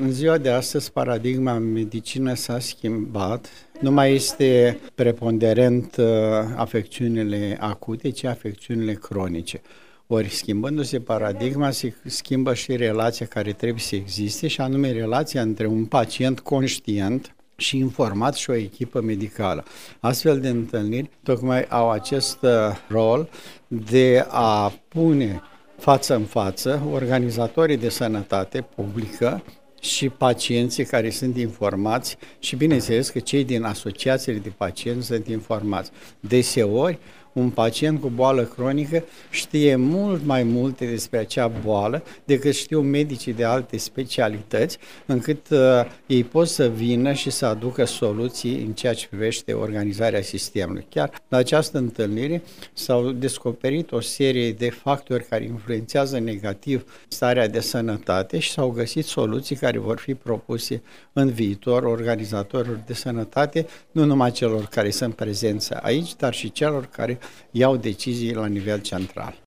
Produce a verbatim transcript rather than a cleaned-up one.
În ziua de astăzi, paradigma în medicină s-a schimbat. Nu mai este preponderent uh, afecțiunile acute, ci afecțiunile cronice. Ori schimbându-se paradigma, se schimbă și relația care trebuie să existe, și anume relația între un pacient conștient și informat și o echipă medicală. Astfel de întâlniri tocmai au acest uh, rol de a pune față în față organizatorii de sănătate publică și pacienții care sunt informați și, bineînțeles, că cei din asociațiile de pacienți sunt informați. Deseori, un pacient cu boală cronică știe mult mai multe despre acea boală decât știu medicii de alte specialități, încât uh, ei pot să vină și să aducă soluții în ceea ce privește organizarea sistemului. Chiar la această întâlnire s-au descoperit o serie de factori care influențează negativ starea de sănătate și s-au găsit soluții care vor fi propuse în viitor organizatorilor de sănătate, nu numai celor care sunt prezenți aici, dar și celor care iau decizii la nivel central.